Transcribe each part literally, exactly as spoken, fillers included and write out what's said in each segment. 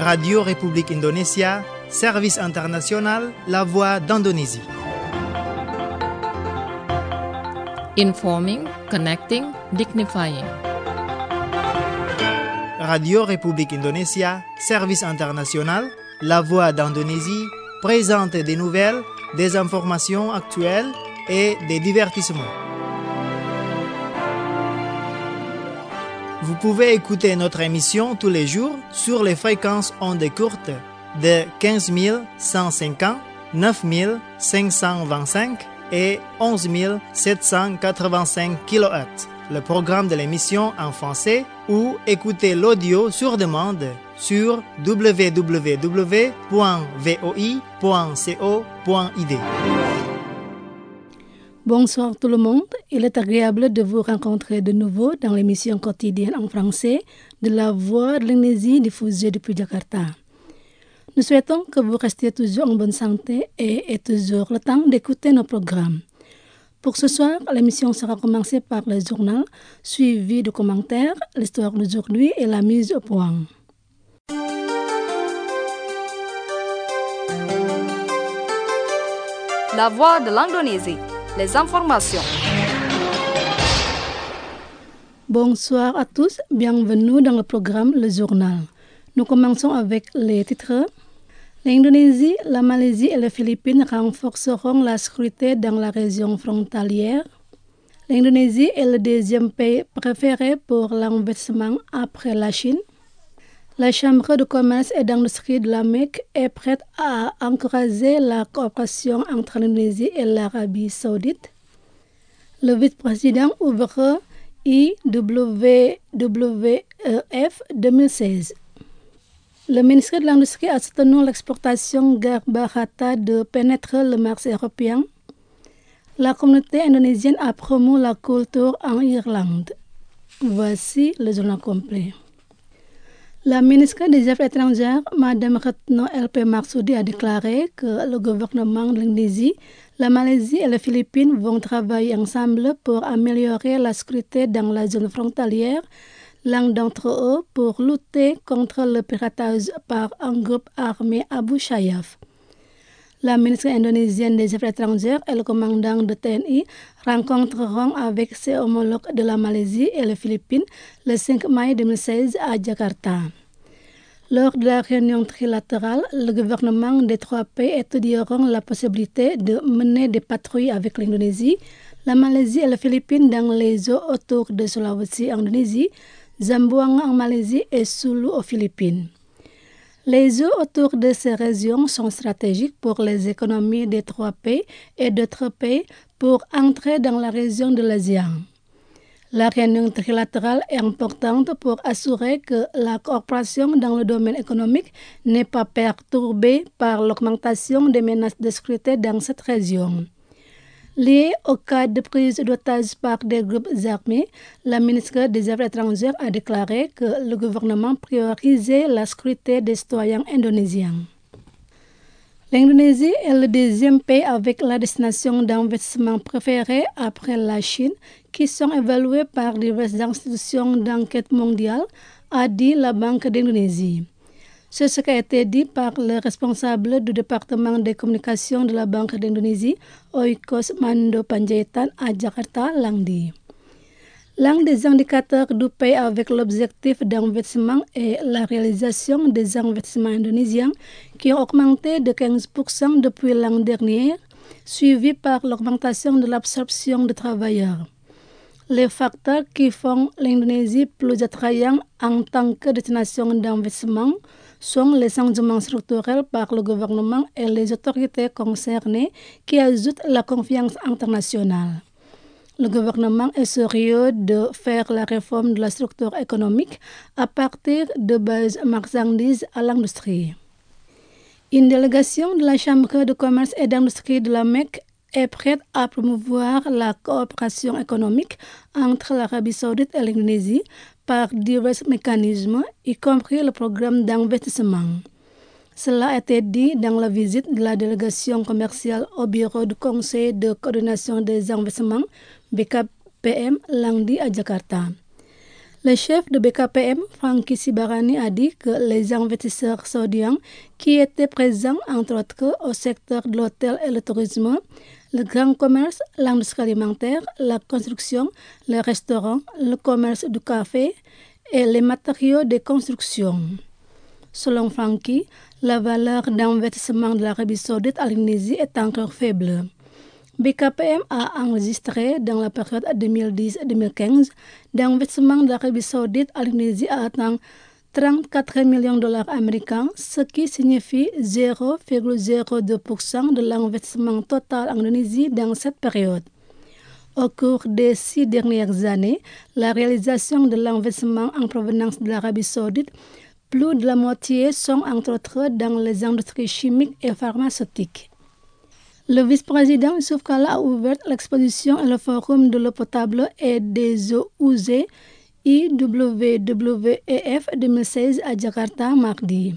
Radio République Indonésia, Service International, La Voix d'Indonésie. Informing, connecting, dignifying. Radio République Indonésia, Service International, La Voix d'Indonésie, présente des nouvelles, des informations actuelles et des divertissements. Vous pouvez écouter notre émission tous les jours sur les fréquences ondes courtes de quinze mille cent cinquante, neuf mille cinq cent vingt-cinq et onze mille sept cent quatre-vingt-cinq kilohertz. Le programme de l'émission en français ou écoutez l'audio sur demande sur w w w point v o i point co point i d. Bonsoir tout le monde, il est agréable de vous rencontrer de nouveau dans l'émission quotidienne en français de La Voix de l'Indonésie diffusée depuis Jakarta. Nous souhaitons que vous restiez toujours en bonne santé et ayez toujours le temps d'écouter nos programmes. Pour ce soir, l'émission sera commencée par le journal, suivi de commentaires, l'histoire d'aujourd'hui et la mise au point. La Voix de l'Indonésie. Les informations. Bonsoir à tous, bienvenue dans le programme Le Journal. Nous commençons avec les titres. L'Indonésie, la Malaisie et les Philippines renforceront la sécurité dans la région frontalière. L'Indonésie est le deuxième pays préféré pour l'investissement après la Chine. La Chambre de commerce et d'industrie de la Mecque est prête à encourager la coopération entre l'Indonésie et l'Arabie saoudite. Le vice-président ouvre I W W F deux mille seize. Le ministère de l'Industrie a soutenu l'exportation Garbahata de pénétrer le marché européen. La communauté indonésienne a promu la culture en Irlande. Voici le journal complet. La ministre des Affaires étrangères, Mme Retno L P Marsudi, a déclaré que le gouvernement de l'Indonésie, la Malaisie et les Philippines vont travailler ensemble pour améliorer la sécurité dans la zone frontalière, l'un d'entre eux pour lutter contre le piratage par un groupe armé Abu Sayyaf. La ministre indonésienne des Affaires étrangères et le commandant de T N I rencontreront avec ses homologues de la Malaisie et les Philippines le cinq mai deux mille seize à Jakarta. Lors de la réunion trilatérale, le gouvernement des trois pays étudieront la possibilité de mener des patrouilles avec l'Indonésie, la Malaisie et les Philippines dans les eaux autour de Sulawesi en Indonésie, Zamboanga en Malaisie et Sulu aux Philippines. Les eaux autour de ces régions sont stratégiques pour les économies des trois pays et d'autres pays pour entrer dans la région de l'ASEAN. La réunion trilatérale est importante pour assurer que la coopération dans le domaine économique n'est pas perturbée par l'augmentation des menaces de sécurité dans cette région. Lié au cas de prise d'otages par des groupes armés, la ministre des Affaires étrangères a déclaré que le gouvernement priorisait la sécurité des citoyens indonésiens. L'Indonésie est le deuxième pays avec la destination d'investissement préférée après la Chine, qui sont évalués par diverses institutions d'enquête mondiale, a dit la Banque d'Indonésie. C'est ce qui a été dit par le responsable du département des communications de la Banque d'Indonésie, Oikos Mando Panjaitan, à Jakarta lundi. L'un des indicateurs du pays avec l'objectif d'investissement est la réalisation des investissements indonésiens qui ont augmenté de quinze pour cent depuis l'an dernier, suivi par l'augmentation de l'absorption de travailleurs. Les facteurs qui font l'Indonésie plus attrayante en tant que destination d'investissement sont les changements structurels par le gouvernement et les autorités concernées qui ajoutent la confiance internationale. Le gouvernement est sérieux de faire la réforme de la structure économique à partir de bases marchandises à l'industrie. Une délégation de la Chambre de commerce et d'industrie de la Mecque est prête à promouvoir la coopération économique entre l'Arabie saoudite et l'Indonésie par divers mécanismes, y compris le programme d'investissement. Cela a été dit dans la visite de la délégation commerciale au bureau du Conseil de coordination des investissements, B K P M, lundi à Jakarta. Le chef de B K P M, Franky Sibarani, a dit que les investisseurs saoudiens qui étaient présents, entre autres, au secteur de l'hôtel et le tourisme, le grand commerce, l'industrie alimentaire, la construction, le restaurant, le commerce du café et les matériaux de construction. Selon Franky, la valeur d'investissement de l'Arabie saoudite à l'Indonésie est encore faible. B K P M a enregistré dans la période deux mille dix à deux mille quinze d'investissement de l'Arabie saoudite à l'Indonésie à atteint trente-quatre millions de dollars américains, ce qui signifie zéro virgule zéro deux pour cent de l'investissement total en Indonésie dans cette période. Au cours des six dernières années, la réalisation de l'investissement en provenance de l'Arabie saoudite, plus de la moitié sont entre autres dans les industries chimiques et pharmaceutiques. Le vice-président Youssouf Kalla a ouvert l'exposition et le forum de l'eau potable et des eaux usées I W W E F deux mille seize à Jakarta mardi.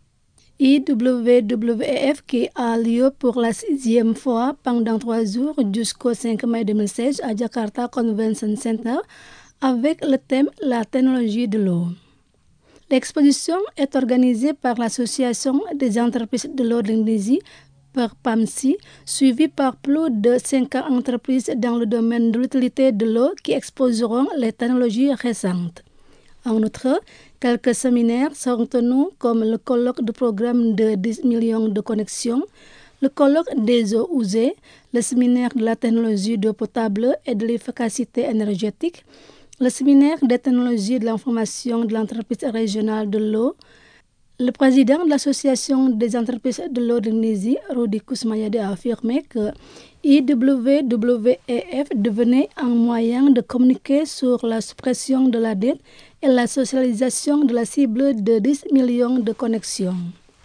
I W W E F qui a lieu pour la sixième fois pendant trois jours jusqu'au cinq mai deux mille seize à Jakarta Convention Center avec le thème « La technologie de l'eau ». L'exposition est organisée par l'Association des entreprises de l'eau de l'Indonésie, par P A M S I, suivi par plus de cinquante entreprises dans le domaine de l'utilité de l'eau qui exposeront les technologies récentes. En outre, quelques séminaires seront tenus comme le colloque de programme de dix millions de connexions, le colloque des eaux usées, le séminaire de la technologie d'eau potable et de l'efficacité énergétique, le séminaire des technologies de l'information de l'entreprise régionale de l'eau. Le président de l'Association des entreprises de l'eau d'Indonésie, Rudi Kusmayadi, a affirmé que I W W E F devenait un moyen de communiquer sur la suppression de la dette et la socialisation de la cible de dix millions de connexions.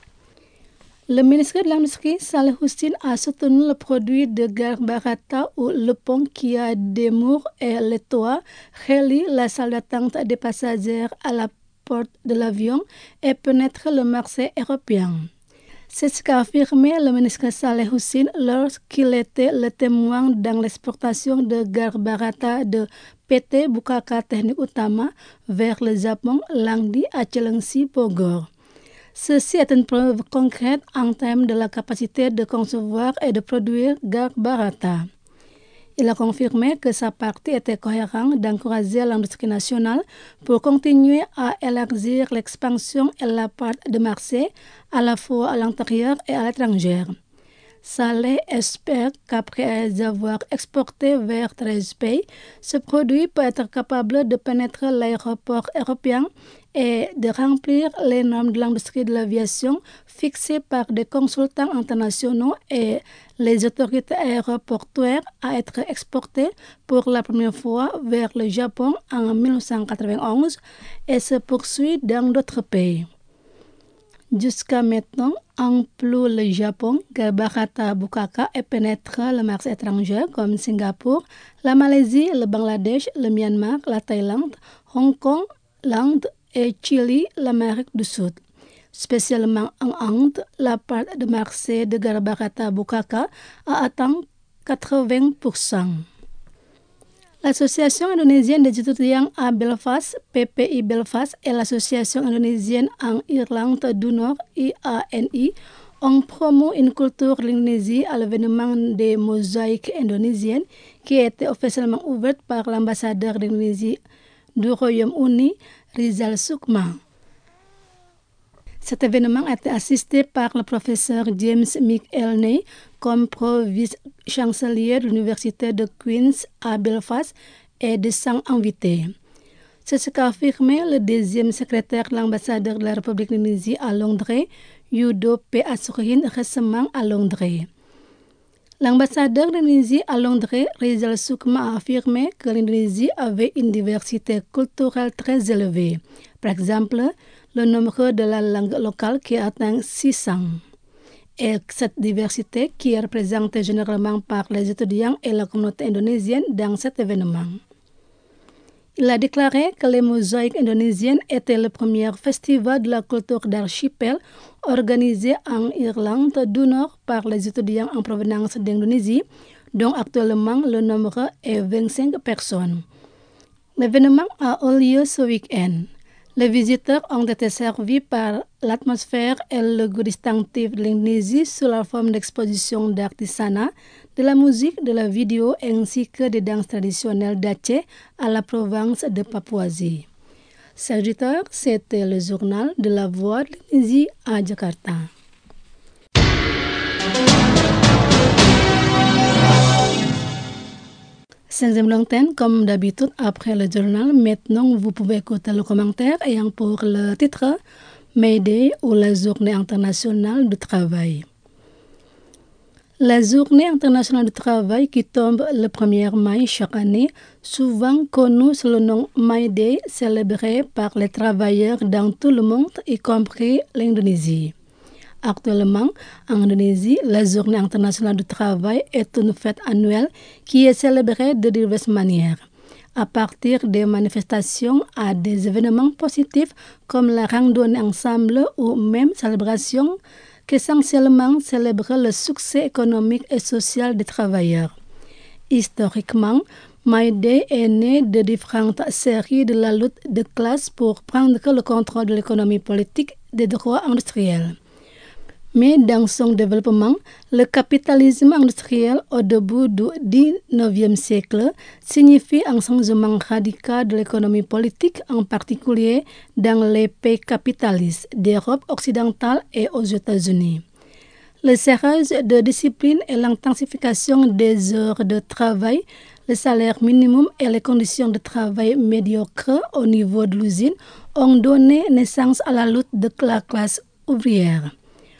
Le ministre de l'Industrie, Saleh Hussein, a soutenu le produit de Garbarata ou le pont qui a des murs et les toits relie la salle d'attente des passagers à la porte de l'avion et pénètre le marché européen. C'est ce qu'a affirmé le ministre Saleh Hussein lorsqu'il était le témoin dans l'exportation de Garbarata de P T Bukaka Teknik Utama vers le Japon lundi à Cilengsi, Bogor. Ceci est une preuve concrète en termes de la capacité de concevoir et de produire Garbarata. Il a confirmé que sa partie était cohérente d'encourager l'industrie nationale pour continuer à élargir l'expansion et la part de marché à la fois à l'intérieur et à l'étranger. Saleh espère qu'après avoir exporté vers treize pays, ce produit peut être capable de pénétrer l'aéroport européen et de remplir les normes de l'industrie de l'aviation fixées par des consultants internationaux et les autorités aéroportuaires à être exporté pour la première fois vers le Japon en dix-neuf cent quatre-vingt-onze et se poursuit dans d'autres pays. Jusqu'à maintenant, en plus le Japon, Garbarata Bukaka et pénètre le marché étranger comme Singapour, la Malaisie, le Bangladesh, le Myanmar, la Thaïlande, Hong Kong, l'Inde et Chili, l'Amérique du Sud. Spécialement en Inde, la part de marché de Garbarata Bukaka a atteint quatre-vingts pour cent. L'Association indonésienne des étudiants à Belfast, P P I Belfast, et l'Association indonésienne en Irlande du Nord, I A N I, ont promu une culture de l'Indonésie à l'événement des mosaïques indonésiennes qui a été officiellement ouverte par l'ambassadeur d'Indonésie du Royaume-Uni, Rizal Sukma. Cet événement a été assisté par le professeur James McElney comme pro-vice-chancelier de l'Université de Queen's à Belfast et de cent invités. C'est ce qu'a affirmé le deuxième secrétaire de l'ambassadeur de la République d'Indonésie à Londres, Yudo P. Asurin, récemment à Londres. L'ambassadeur d'Indonésie à Londres, Rizal Sukma, a affirmé que l'Indonésie avait une diversité culturelle très élevée. Par exemple, le nombre de la langue locale qui atteint six cents. Et cette diversité qui est représentée généralement par les étudiants et la communauté indonésienne dans cet événement. Il a déclaré que les mosaïques indonésiennes étaient le premier festival de la culture d'archipel organisé en Irlande du Nord par les étudiants en provenance d'Indonésie, dont actuellement le nombre est vingt-cinq personnes. L'événement a eu lieu ce week-end. Les visiteurs ont été servis par l'atmosphère et le goût distinctif de l'Indonésie sous la forme d'expositions d'artisanat, de la musique, de la vidéo ainsi que des danses traditionnelles d'Aceh à la province de Papouasie. Serviteur, c'était le journal de la Voix de l'Indonésie à Jakarta. Cinquième l'antenne, comme d'habitude, après le journal, maintenant vous pouvez écouter le commentaire ayant pour le titre May Day ou la Journée internationale du travail. La Journée internationale du travail qui tombe le premier mai chaque année, souvent connue sous le nom May Day, célébrée par les travailleurs dans tout le monde, y compris l'Indonésie. Actuellement, en Indonésie, la Journée internationale du travail est une fête annuelle qui est célébrée de diverses manières, à partir des manifestations à des événements positifs comme la randonnée ensemble ou même célébrations qu'essentiellement célèbrent le succès économique et social des travailleurs. Historiquement, May Day est né de différentes séries de la lutte de classe pour prendre le contrôle de l'économie politique des droits industriels. Mais dans son développement, le capitalisme industriel au début du dix-neuvième siècle signifie un changement radical de l'économie politique, en particulier dans les pays capitalistes d'Europe occidentale et aux États-Unis. Le serrage de discipline et l'intensification des heures de travail, le salaire minimum et les conditions de travail médiocres au niveau de l'usine ont donné naissance à la lutte de la classe ouvrière.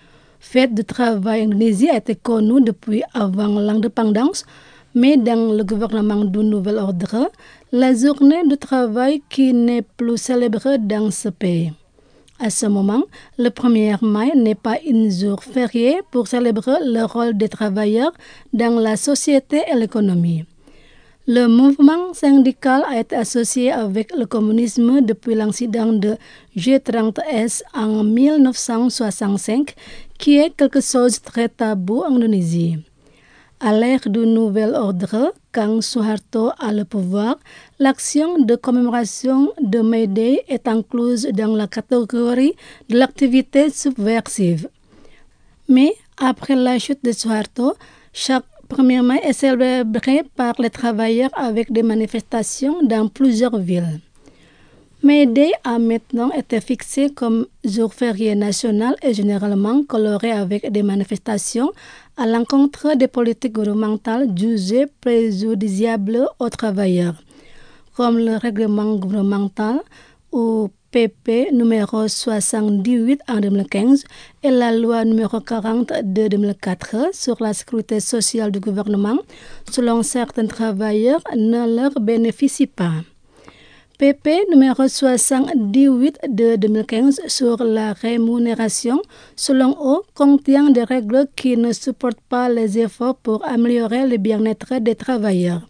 Fête du travail en Indonésie a été connue depuis avant l'indépendance, mais dans le gouvernement du Nouvel Ordre, la journée du travail qui n'est plus célébrée dans ce pays. À ce moment, le premier mai n'est pas un jour férié pour célébrer le rôle des travailleurs dans la société et l'économie. Le mouvement syndical a été associé avec le communisme depuis l'incident de G trente S en mille neuf cent soixante-cinq, qui est quelque chose de très tabou en Indonésie. À l'ère du Nouvel Ordre, quand Suharto a le pouvoir, l'action de commémoration de May Day est incluse dans la catégorie de l'activité subversive. Mais après la chute de Suharto, chaque premier mai est célébré par les travailleurs avec des manifestations dans plusieurs villes. May Day a maintenant été fixé comme jour férié national et généralement coloré avec des manifestations à l'encontre des politiques gouvernementales jugées préjudiciables aux travailleurs, comme le règlement gouvernemental ou P P numéro soixante-dix-huit en deux mille quinze et la loi numéro quarante de deux mille quatre sur la sécurité sociale du gouvernement, selon certains travailleurs, ne leur bénéficie pas. P P numéro soixante-dix-huit de deux mille quinze sur la rémunération, selon eux, contient des règles qui ne supportent pas les efforts pour améliorer le bien-être des travailleurs.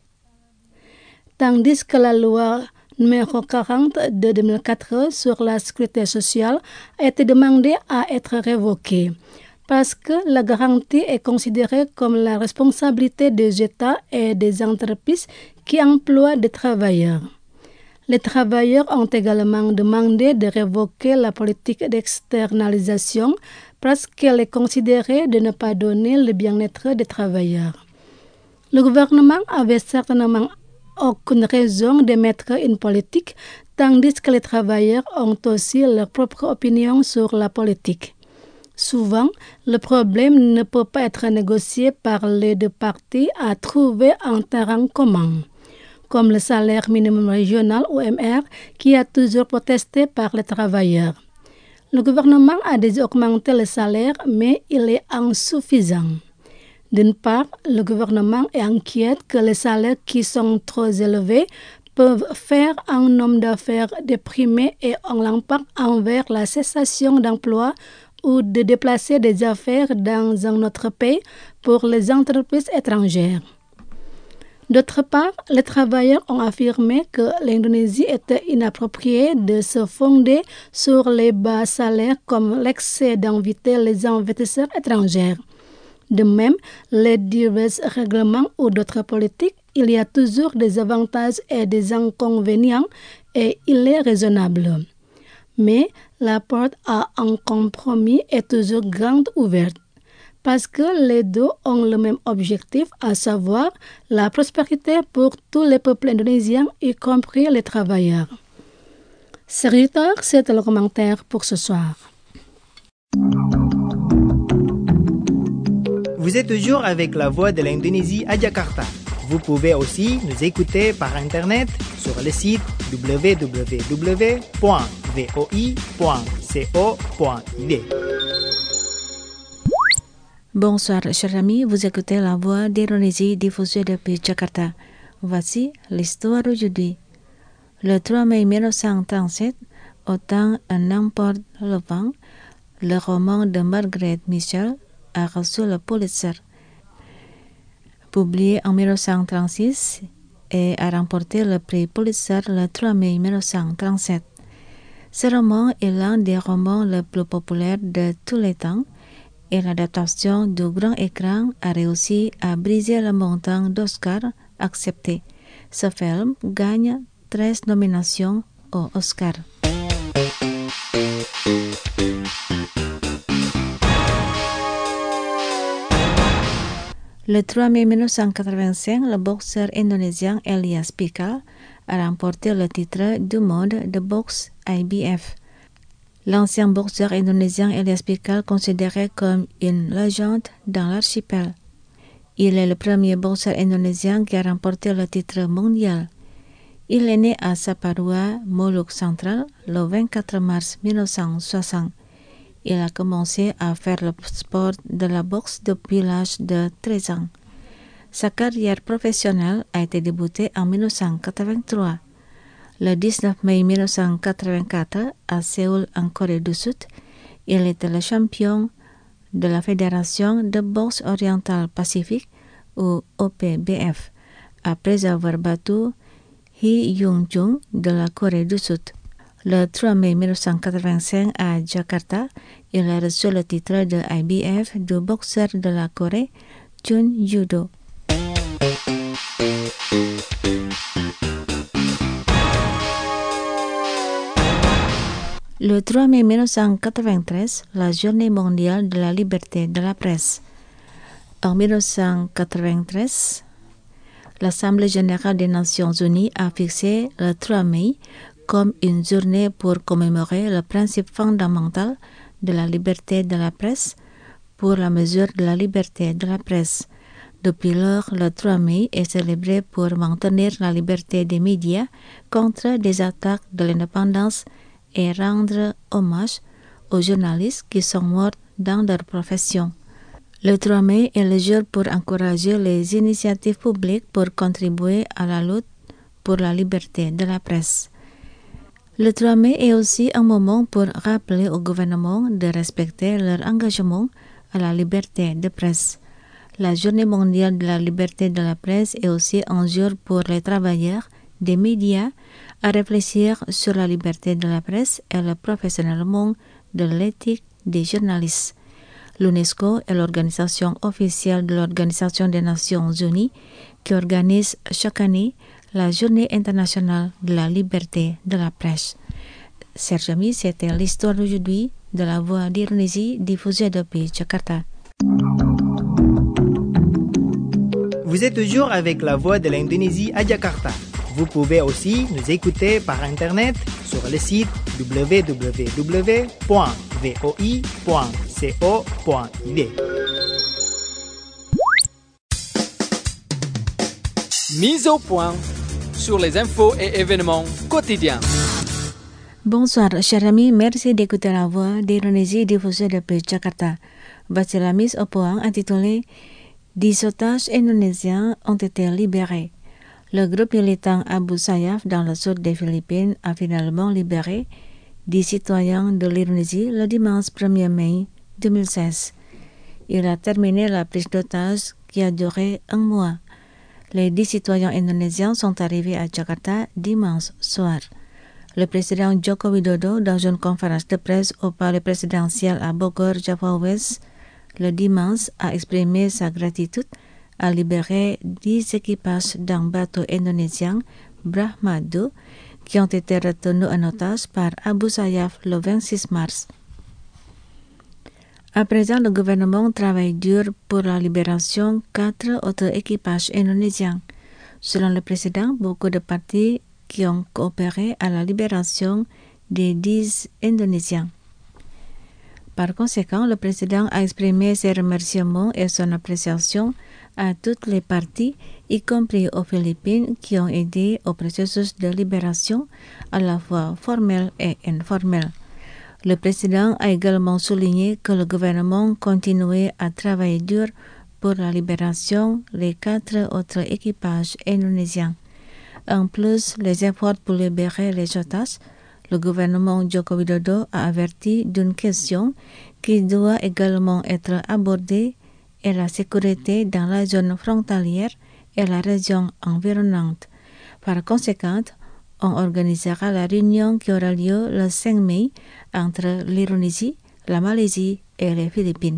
Tandis que la loi numéro quarante de deux mille quatre sur la sécurité sociale a été demandée à être révoquée, parce que la garantie est considérée comme la responsabilité des États et des entreprises qui emploient des travailleurs. Les travailleurs ont également demandé de révoquer la politique d'externalisation parce qu'elle est considérée de ne pas donner le bien-être des travailleurs. Le gouvernement avait certainement aucune raison d'émettre une politique, tandis que les travailleurs ont aussi leur propre opinion sur la politique. Souvent, le problème ne peut pas être négocié par les deux parties à trouver un terrain commun, comme le salaire minimum régional O M R qui a toujours protesté par les travailleurs. Le gouvernement a déjà augmenté le salaire, mais il est insuffisant. D'une part, le gouvernement est inquiet que les salaires qui sont trop élevés peuvent faire un homme d'affaires déprimé et ont l'impact envers la cessation d'emploi ou de déplacer des affaires dans un autre pays pour les entreprises étrangères. D'autre part, les travailleurs ont affirmé que l'Indonésie était inappropriée de se fonder sur les bas salaires comme l'excès d'inviter les investisseurs étrangers. De même, les divers règlements ou d'autres politiques il y a toujours des avantages et des inconvénients et il est raisonnable. Mais la porte à un compromis est toujours grande ouverte parce que les deux ont le même objectif, à savoir la prospérité pour tous les peuples indonésiens, y compris les travailleurs. Serviteur, c'est le commentaire pour ce soir. Vous êtes toujours avec la voix de l'Indonésie à Jakarta. Vous pouvez aussi nous écouter par Internet sur le site w w w point v o i point co point i d. Bonsoir, chers amis, vous écoutez la voix d'Indonésie diffusée depuis Jakarta. Voici l'histoire d'aujourd'hui. Le trois mai mille neuf cent trente-sept, Autant un emporte le vent, le roman de Margaret Mitchell a reçu le Pulitzer. Publié en mille neuf cent trente-six et a remporté le prix Pulitzer le trois mai mille neuf cent trente-sept. Ce roman est l'un des romans les plus populaires de tous les temps et l'adaptation du grand écran a réussi à briser le montant d'Oscar accepté. Ce film gagne treize nominations aux Oscars. Le trois mai mille neuf cent quatre-vingt-cinq, le boxeur indonésien Elias Pikal a remporté le titre du monde de boxe I B F. L'ancien boxeur indonésien Elias Pikal, considéré comme une légende dans l'archipel. Il est le premier boxeur indonésien qui a remporté le titre mondial. Il est né à Saparua, Molucca Central, le vingt-quatre mars mille neuf cent soixante. Il a commencé à faire le sport de la boxe depuis l'âge de treize ans. Sa carrière professionnelle a été débutée en mille neuf cent quatre-vingt-trois. Le dix-neuf mai mille neuf cent quatre-vingt-quatre, à Séoul, en Corée du Sud, il était le champion de la Fédération de boxe orientale Pacifique, ou O P B F, après avoir battu Hee Young-jung de la Corée du Sud. Le trois mai mille neuf cent quatre-vingt-cinq, à Jakarta, il a reçu le titre de I B F du boxeur de la Corée, Jun Judo. Le trois mai mille neuf cent quatre-vingt-treize, la journée mondiale de la liberté de la presse. En mille neuf cent quatre-vingt-treize, l'Assemblée générale des Nations unies a fixé le trois mai comme une journée pour commémorer le principe fondamental de la liberté de la presse pour la mesure de la liberté de la presse. Depuis lors, le trois mai est célébré pour maintenir la liberté des médias contre des attaques de l'indépendance et rendre hommage aux journalistes qui sont morts dans leur profession. Le trois mai est le jour pour encourager les initiatives publiques pour contribuer à la lutte pour la liberté de la presse. Le trois mai est aussi un moment pour rappeler au gouvernement de respecter leur engagement à la liberté de presse. La Journée mondiale de la liberté de la presse est aussi un jour pour les travailleurs des médias à réfléchir sur la liberté de la presse et le professionnalisme de l'éthique des journalistes. L'UNESCO est l'organisation officielle de l'Organisation des Nations Unies qui organise chaque année la Journée internationale de la liberté de la presse. Chers amis, c'était l'histoire d'aujourd'hui de la voix d'Indonésie diffusée depuis Jakarta. Vous êtes toujours avec la voix de l'Indonésie à Jakarta. Vous pouvez aussi nous écouter par Internet sur le site w w w point v o i point co point i d. Mise au point sur les infos et événements quotidiens. Bonsoir, chers amis, merci d'écouter la voix d'Indonésie diffusée depuis Jakarta. Voici la mise au point intitulée « dix otages indonésiens ont été libérés ». Le groupe militant Abu Sayyaf dans le sud des Philippines a finalement libéré dix citoyens de l'Indonésie le dimanche premier mai deux mille seize. Il a terminé la prise d'otages qui a duré un mois. Les dix citoyens indonésiens sont arrivés à Jakarta dimanche soir. Le président Joko Widodo, dans une conférence de presse au palais présidentiel à Bogor, Java Ouest, le dimanche, a exprimé sa gratitude a libéré dix équipages d'un bateau indonésien, Brahma deux, qui ont été retenus en otage par Abu Sayyaf le vingt-six mars. À présent, le gouvernement travaille dur pour la libération de quatre autres équipages indonésiens. Selon le président, beaucoup de parties qui ont coopéré à la libération des dix Indonésiens. Par conséquent, le président a exprimé ses remerciements et son appréciation à toutes les parties, y compris aux Philippines, qui ont aidé au processus de libération à la fois formel et informel. Le président a également souligné que le gouvernement continuait à travailler dur pour la libération des quatre autres équipages indonésiens. En plus, les efforts pour libérer les otages, le gouvernement Joko Widodo a averti d'une question qui doit également être abordée et la sécurité dans la zone frontalière et la région environnante. Par conséquent, on organisera la réunion qui aura lieu le cinq mai entre l'Indonésie, la Malaisie et les Philippines.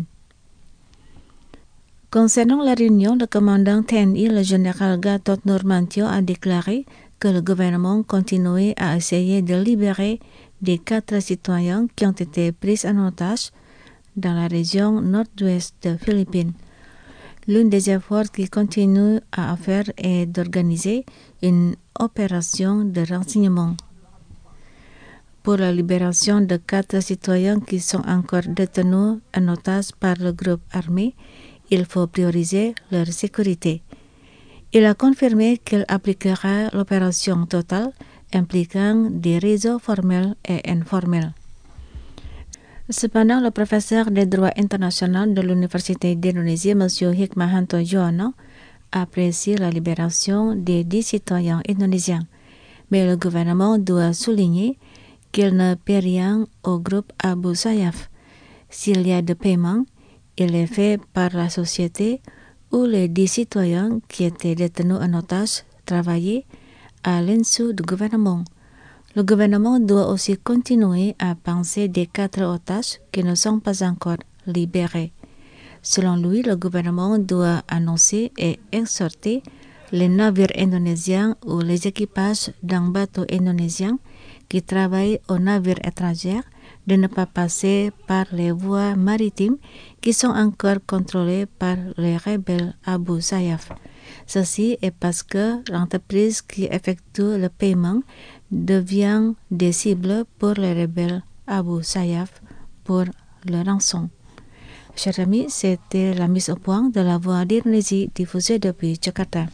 Concernant la réunion, le commandant T N I, le général Gatot Nurmantio, a déclaré que le gouvernement continuait à essayer de libérer les quatre citoyens qui ont été pris en otage dans la région nord-ouest des Philippines. L'un des efforts qu'il continue à faire est d'organiser une opération de renseignement. Pour la libération de quatre citoyens qui sont encore détenus en otage par le groupe armé, il faut prioriser leur sécurité. Il a confirmé qu'il appliquera l'opération totale impliquant des réseaux formels et informels. Cependant, le professeur de droit international de l'Université d'Indonésie, M. Hikmahanto Yono, apprécie la libération des dix citoyens indonésiens, mais le gouvernement doit souligner qu'il ne paie rien au groupe Abu Sayyaf. S'il y a de paiement, il est fait par la société où les dix citoyens qui étaient détenus en otage travaillaient à l'insu du gouvernement. Le gouvernement doit aussi continuer à penser des quatre otages qui ne sont pas encore libérés. Selon lui, le gouvernement doit annoncer et exhorter les navires indonésiens ou les équipages d'un bateau indonésien qui travaillent aux navires étrangers de ne pas passer par les voies maritimes qui sont encore contrôlées par les rebelles Abu Sayyaf. Ceci est parce que l'entreprise qui effectue le paiement devient des cibles pour les rebelles Abu Sayyaf pour le rançon. Chers amis, c'était la mise au point de la Voix d'Indonésie diffusée depuis Jakarta.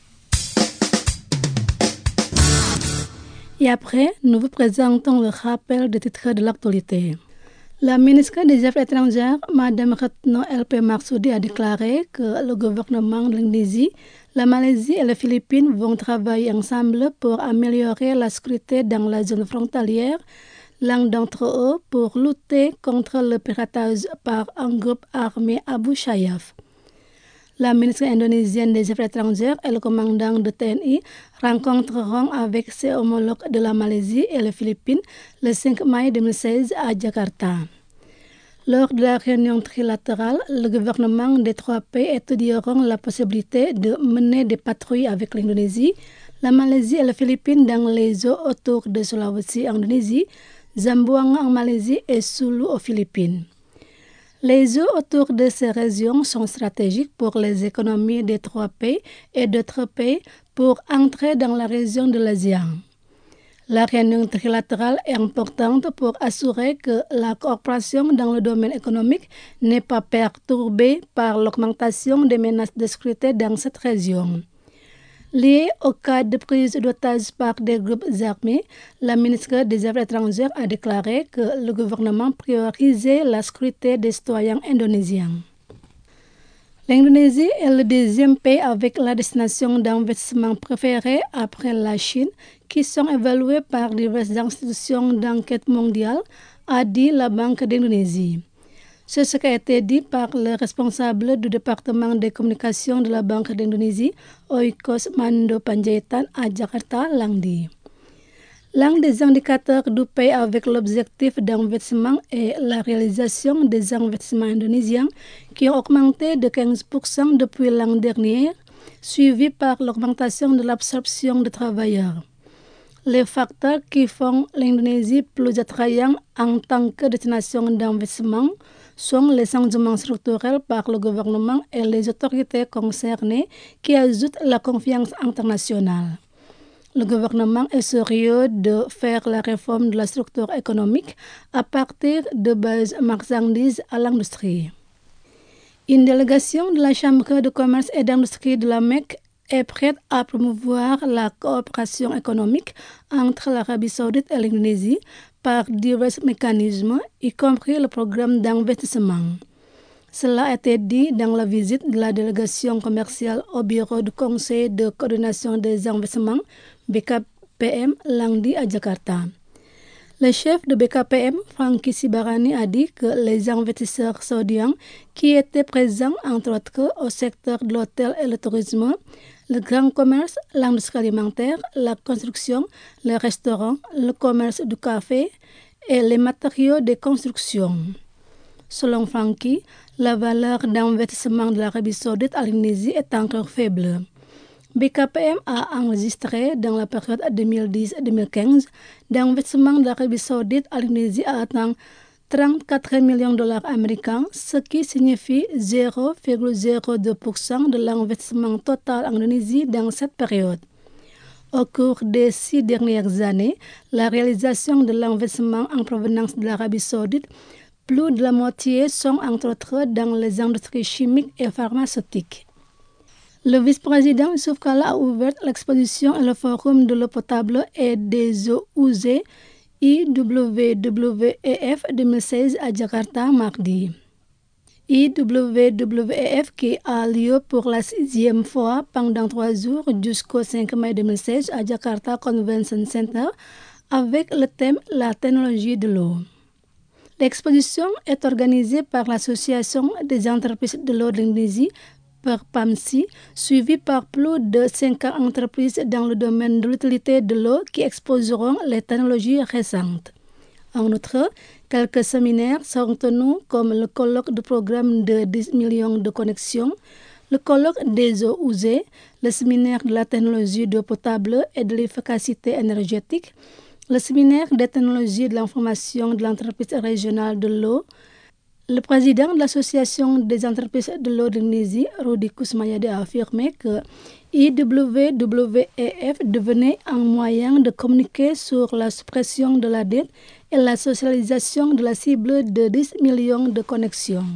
Et après, nous vous présentons le rappel des titres de l'actualité. La ministre des Affaires étrangères, Mme Retno L P Marsudi, a déclaré que le gouvernement de l'Indonésie, la Malaisie et les Philippines vont travailler ensemble pour améliorer la sécurité dans la zone frontalière, l'un d'entre eux pour lutter contre le piratage par un groupe armé Abu Sayyaf. La ministre indonésienne des Affaires étrangères et le commandant de T N I rencontreront avec ses homologues de la Malaisie et les Philippines le cinq mai deux mille seize à Jakarta. Lors de la réunion trilatérale, le gouvernement des trois pays étudieront la possibilité de mener des patrouilles avec l'Indonésie, la Malaisie et les Philippines dans les eaux autour de Sulawesi en Indonésie, Zamboanga en Malaisie et Sulu aux Philippines. Les eaux autour de ces régions sont stratégiques pour les économies des trois pays et d'autres pays pour entrer dans la région de l'ASEAN. La réunion trilatérale est importante pour assurer que la coopération dans le domaine économique n'est pas perturbée par l'augmentation des menaces de sécurité dans cette région. Lié au cas de prise d'otages par des groupes armés, la ministre des Affaires étrangères a déclaré que le gouvernement priorisait la sécurité des citoyens indonésiens. L'Indonésie est le deuxième pays avec la destination d'investissement préférée après la Chine, qui sont évalués par diverses institutions d'enquête mondiale, a dit la Banque d'Indonésie. C'est ce qui a été dit par le responsable du département des communications de la Banque d'Indonésie, Oikos Mando Panjaitan, à Jakarta lundi. L'un des indicateurs du pays avec l'objectif d'investissement est la réalisation des investissements indonésiens qui ont augmenté de quinze pour cent depuis l'an dernier, suivi par l'augmentation de l'absorption de travailleurs. Les facteurs qui font l'Indonésie plus attrayante en tant que destination d'investissement sont les changements structurels par le gouvernement et les autorités concernées qui ajoutent la confiance internationale. Le gouvernement est sérieux de faire la réforme de la structure économique à partir de bases marchandises à l'industrie. Une délégation de la Chambre de commerce et d'industrie de la Mecque est prête à promouvoir la coopération économique entre l'Arabie saoudite et l'Indonésie par divers mécanismes, y compris le programme d'investissement. Cela a été dit dans la visite de la délégation commerciale au bureau du Conseil de coordination des investissements, B K P M, lundi à Jakarta. Le chef de B K P M, Franky Sibarani, a dit que les investisseurs saoudiens qui étaient présents, entre autres, au secteur de l'hôtel et le tourisme, le grand commerce, l'industrie alimentaire, la construction, les restaurants, le commerce du café et les matériaux de construction. Selon Franky, la valeur d'investissement de l'Arabie saoudite à l'Indonésie est encore faible. B K P M a enregistré dans la période deux mille dix à deux mille quinze d'investissement de l'Arabie saoudite à l'Indonésie à atteint trente-quatre millions de dollars américains, ce qui signifie zéro virgule zéro deux pour cent de l'investissement total en Indonésie dans cette période. Au cours des six dernières années, la réalisation de l'investissement en provenance de l'Arabie saoudite, plus de la moitié sont entre autres dans les industries chimiques et pharmaceutiques. Le vice-président Yusuf Kala a ouvert l'exposition et le forum de l'eau potable et des eaux usées I W W E F deux mille seize à Jakarta mardi. I W W E F qui a lieu pour la sixième fois pendant trois jours jusqu'au cinq mai deux mille seize à Jakarta Convention Center avec le thème « La technologie de l'eau ». L'exposition est organisée par l'Association des entreprises de l'eau de l'Indonésie, par P A M S I, suivi par plus de cinquante entreprises dans le domaine de l'utilité de l'eau qui exposeront les technologies récentes. En outre, quelques séminaires seront tenus comme le colloque du programme de dix millions de connexions, le colloque des eaux usées, le séminaire de la technologie d'eau potable et de l'efficacité énergétique, le séminaire des technologies de l'information de l'entreprise régionale de l'eau. Le président de l'Association des entreprises de l'eau de l'Indonésie, Rudi Kusmayade, a affirmé que I W W E F devenait un moyen de communiquer sur la suppression de la dette et la socialisation de la cible de dix millions de connexions.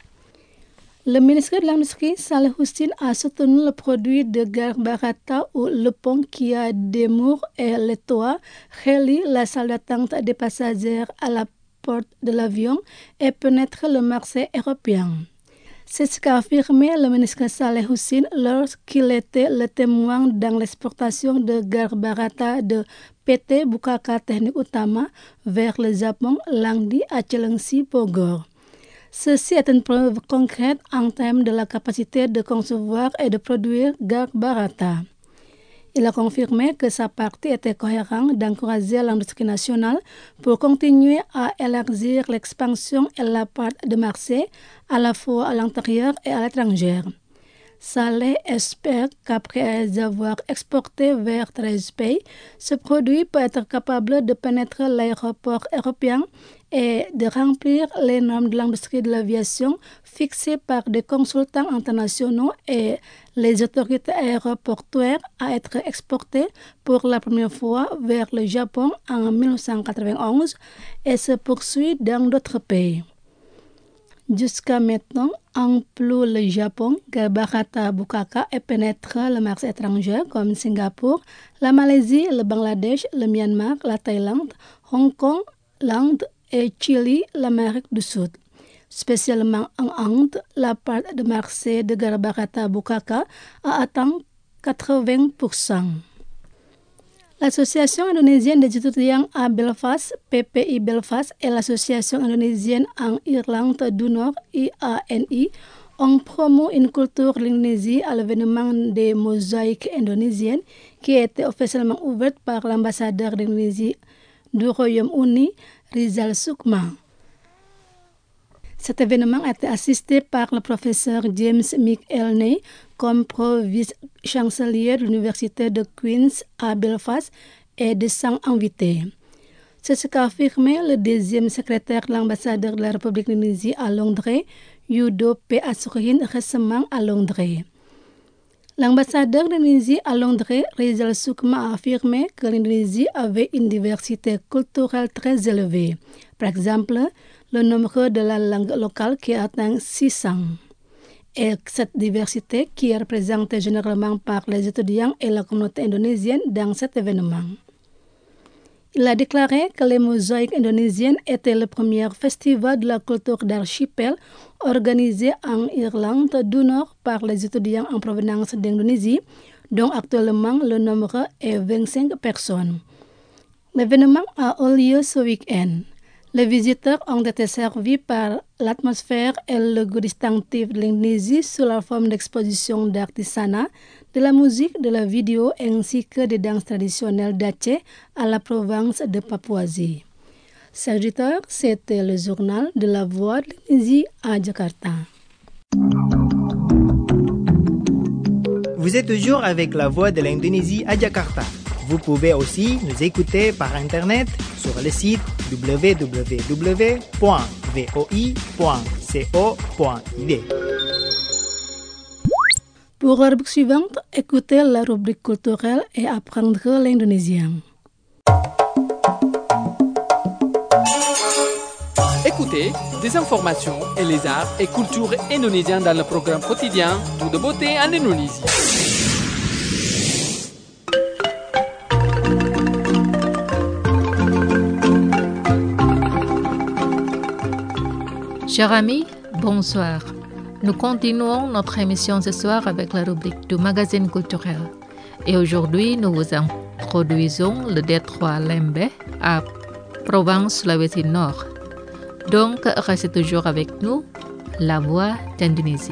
Le ministre de l'Industrie, Saleh Hussein, a soutenu le produit de Garbarata où le pont qui a des murs et les toits relie la salle d'attente des passagers à la porte de l'avion et pénètre le marché européen. C'est ce qu'a affirmé le ministre Saleh Hussein lorsqu'il était le témoin dans l'exportation de Garbarata de P T Bukaka Teknik Utama vers le Japon lundi à Cilengsi, Bogor. Ceci est une preuve concrète en termes de la capacité de concevoir et de produire Garbarata. Il a confirmé que sa partie était cohérente d'encourager l'industrie nationale pour continuer à élargir l'expansion et la part de marché à la fois à l'intérieur et à l'étranger. Saleh espère qu'après avoir exporté vers treize pays, ce produit peut être capable de pénétrer l'aéroport européen et de remplir les normes de l'industrie de l'aviation fixées par des consultants internationaux et les autorités aéroportuaires à être exporté pour la première fois vers le Japon en mille neuf cent quatre-vingt-onze et se poursuit dans d'autres pays. Jusqu'à maintenant, en plus le Japon, Garbarata Bukaka et pénètre le marché étranger comme Singapour, la Malaisie, le Bangladesh, le Myanmar, la Thaïlande, Hong Kong, l'Inde et Chili, l'Amérique du Sud. Spécialement en Inde, la part de marché de Garbarata Bukaka a atteint quatre-vingts pour cent. L'Association indonésienne des étudiants à Belfast, P P I Belfast, et l'Association indonésienne en Irlande du Nord, I A N I, On promeut une culture de l'Indonésie à l'événement des mosaïques indonésiennes qui a été officiellement ouverte par l'ambassadeur d'Indonésie du Royaume-Uni, Rizal Sukma. Cet événement a été assisté par le professeur James McElney comme pro-vice-chancelier de l'université de Queen's à Belfast et de cent invités. C'est ce qu'a affirmé le deuxième secrétaire de l'ambassadeur de la République d'Indonésie à Londres, Yudo P. Asruhin, récemment à Londres. L'ambassadeur d'Indonésie à Londres, Rizal Sukma, a affirmé que l'Indonésie avait une diversité culturelle très élevée. Par exemple, le nombre de la langue locale qui atteint six cents. Et cette diversité qui est représentée généralement par les étudiants et la communauté indonésienne dans cet événement. Il a déclaré que les mosaïques indonésiennes étaient le premier festival de la culture d'archipel organisé en Irlande du Nord par les étudiants en provenance d'Indonésie, dont actuellement le nombre est vingt-cinq personnes. L'événement a eu lieu ce week-end. Les visiteurs ont été servis par l'atmosphère et le goût distinctif de l'Indonésie sous la forme d'expositions d'artisanat, de la musique, de la vidéo ainsi que des danses traditionnelles d'Aceh à la province de Papouasie. Serviteur, c'était le journal de la Voix de l'Indonésie à Jakarta. Vous êtes toujours avec la Voix de l'Indonésie à Jakarta. Vous pouvez aussi nous écouter par Internet sur le site w w w point voi point co point i d. Pour la rubrique suivante, écoutez la rubrique culturelle et apprendre l'indonésien. Écoutez des informations et les arts et cultures indonésiens dans le programme quotidien Tout de beauté en Indonésie. Chers amis, bonsoir. Nous continuons notre émission ce soir avec la rubrique du magazine culturel. Et aujourd'hui, nous vous introduisons le détroit Lembeh à Province Sulawesi Nord. Donc, restez toujours avec nous, la voix d'Indonésie.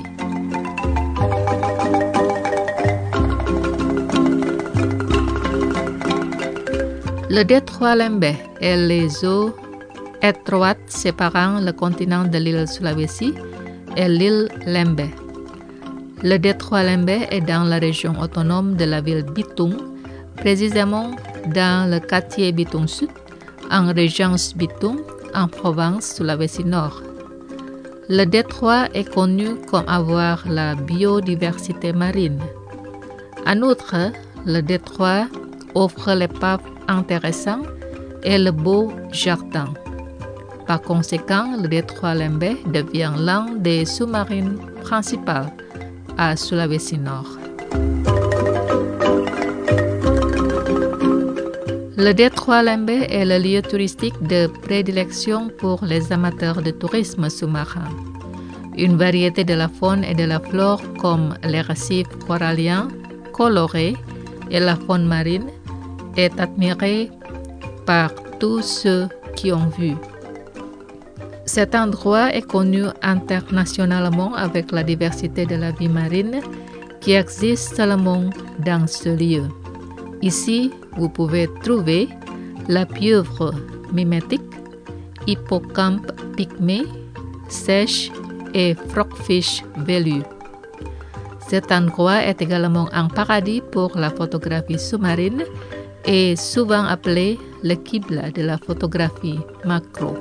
Le détroit Lembeh est les eaux étroite séparant le continent de l'île Sulawesi et l'île Lembeh. Le détroit Lembeh est dans la région autonome de la ville Bitung, précisément dans le quartier Bitung Sud, en Régence Bitung, en province Sulawesi Nord. Le détroit est connu comme avoir la biodiversité marine. En outre, le détroit offre l'épave intéressant et le beau jardin. Par conséquent, le détroit Lembeh devient l'un des sous-marines principales à Sulawesi Nord. Le détroit Lembeh est le lieu touristique de prédilection pour les amateurs de tourisme sous-marin. Une variété de la faune et de la flore comme les récifs coralliens colorés et la faune marine est admirée par tous ceux qui ont vu. Cet endroit est connu internationalement avec la diversité de la vie marine qui existe seulement dans ce lieu. Ici, vous pouvez trouver la pieuvre mimétique, hippocampe pygmée, sèche et frogfish velu. Cet endroit est également un paradis pour la photographie sous-marine et souvent appelé le Qibla de la photographie macro.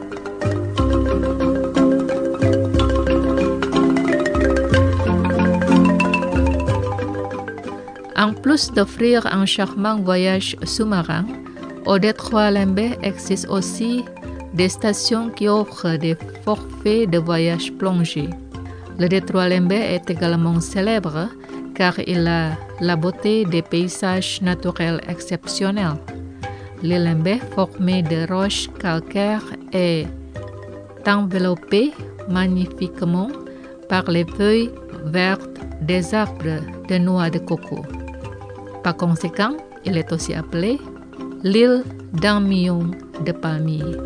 En plus d'offrir un charmant voyage sous-marin, au détroit Lembeh existe aussi des stations qui offrent des forfaits de voyage plongé. Le détroit Lembeh est également célèbre car il a la beauté des paysages naturels exceptionnels. L'île Lembeh, formée de roches calcaires, est enveloppée magnifiquement par les feuilles vertes des arbres de noix de coco. Par conséquent, il est aussi appelé l'île d'un million de palmiers.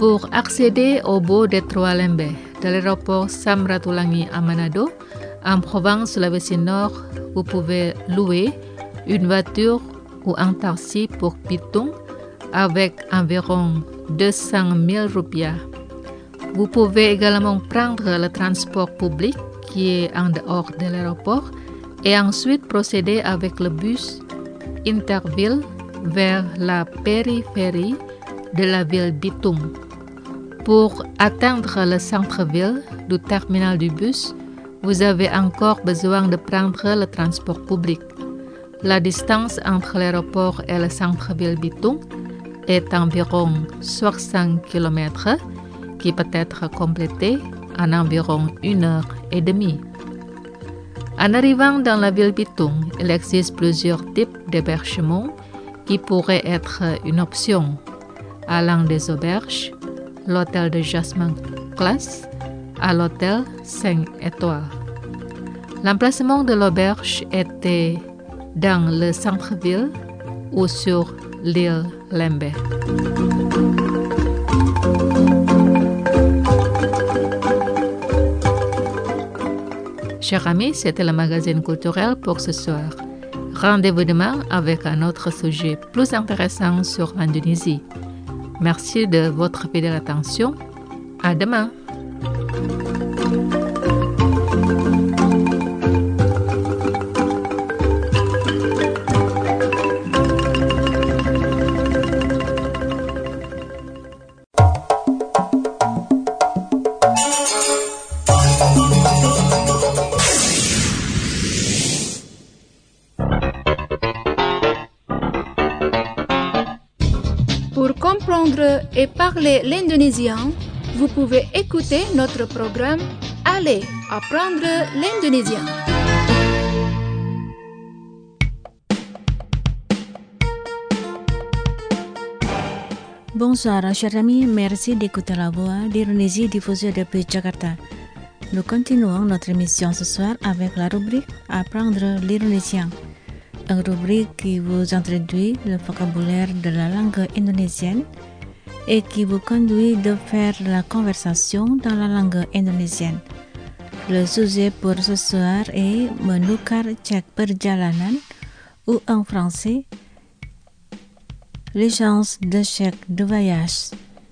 Pour accéder au bout des Trois Lembeh de l'aéroport Samratulangi à Manado, en province Sulawesi Nord, vous pouvez louer une voiture ou un taxi pour Bitung avec environ deux cent mille rupiah. Vous pouvez également prendre le transport public qui est en dehors de l'aéroport et ensuite procéder avec le bus interville vers la périphérie de la ville Bitung. Pour atteindre le centre-ville du terminal du bus, vous avez encore besoin de prendre le transport public. La distance entre l'aéroport et le centre-ville Bitung est environ soixante kilomètres, qui peut être complété en environ une heure et demie. En arrivant dans la ville Bitung, il existe plusieurs types d'hébergements qui pourraient être une option, allant des auberges, l'hôtel de Jasmine Class, à l'hôtel cinq étoiles. L'emplacement de l'auberge était dans le centre-ville ou sur l'île Lembeh. Chers amis, c'était le magazine culturel pour ce soir. Rendez-vous demain avec un autre sujet plus intéressant sur l'Indonésie. Merci de votre fidèle attention. À demain. Pour comprendre et parler l'indonésien, vous pouvez écouter notre programme Allez apprendre l'indonésien. Bonsoir, chers amis, merci d'écouter la voix d'Indonésie diffusée depuis Jakarta. Nous continuons notre émission ce soir avec la rubrique Apprendre l'indonésien. Une rubrique qui vous introduit le vocabulaire de la langue indonésienne et qui vous conduit de faire la conversation dans la langue indonésienne. Le sujet pour ce soir est menukar cek perjalanan ou en français l'échange de chèques de voyage.